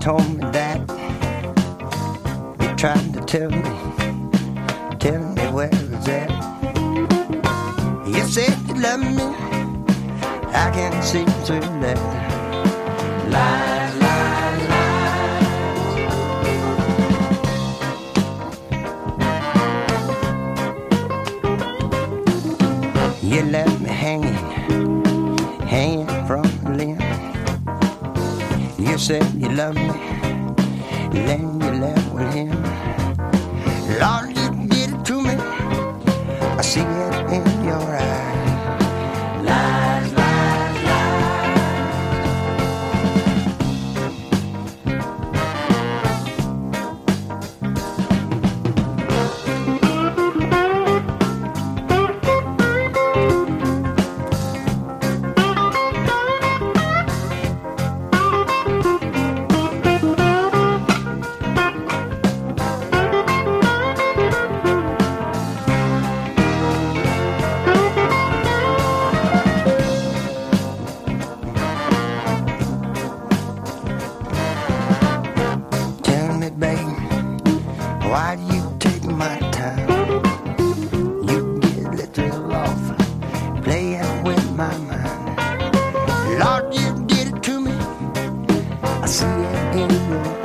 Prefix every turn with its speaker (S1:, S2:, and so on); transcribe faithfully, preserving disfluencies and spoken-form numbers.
S1: told me that you tried to tell me, tell me where it's at. You said you love me, I can't see through that. Lies, lies, lies. You left me hanging, hanging from the limb. You said you loved me, then you left with him. Lord, you did it to me, I see it in your eyes. Lies, lies, why do you take my time? You get a little off playing with my mind. Lord, you did it to me, I see it in your